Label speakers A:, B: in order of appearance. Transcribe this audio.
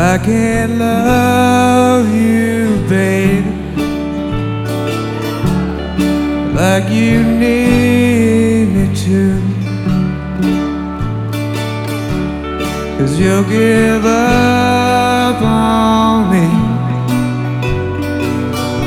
A: I can't love you, baby, like you need me to, 'cause you'll give up on me